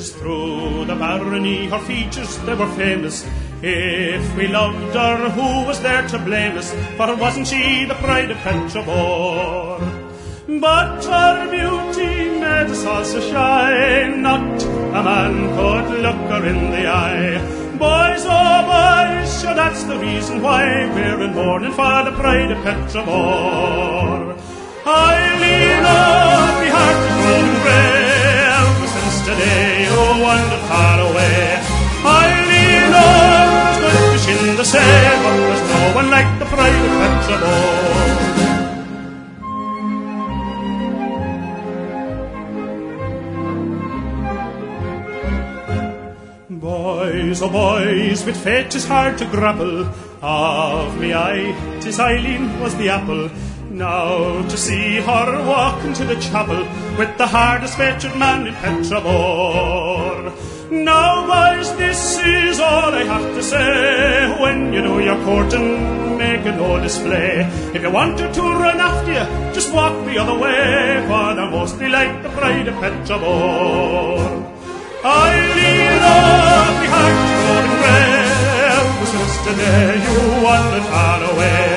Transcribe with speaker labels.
Speaker 1: riches through the barony, her features they were famous. If we loved her, who was there to blame us? For wasn't she the pride of Petrobor? But her beauty made us all so shy, not a man could look her in the eye. Boys, oh boys, sure that's the reason why we're in mourning for the pride of Petrobor. Eileen, oh, be heart is growing grey, ever since today you wandered far away. Eileen, oh, it's good to shin the say, but there's no one like the pride of Petrobor. Boys, oh boys, with fate 'tis hard to grapple. Of me eye, 'tis Eileen was the apple. Now to see her walk into the chapel with the hardest featured man in Petrobor. Now boys, this is all I have to say. When you know you're courting, make no display. If you want her to run after you, just walk the other way, for they're mostly like the pride of Petrobor. Eileen, oh, my heart is growing grey, ever since today you wandered far away.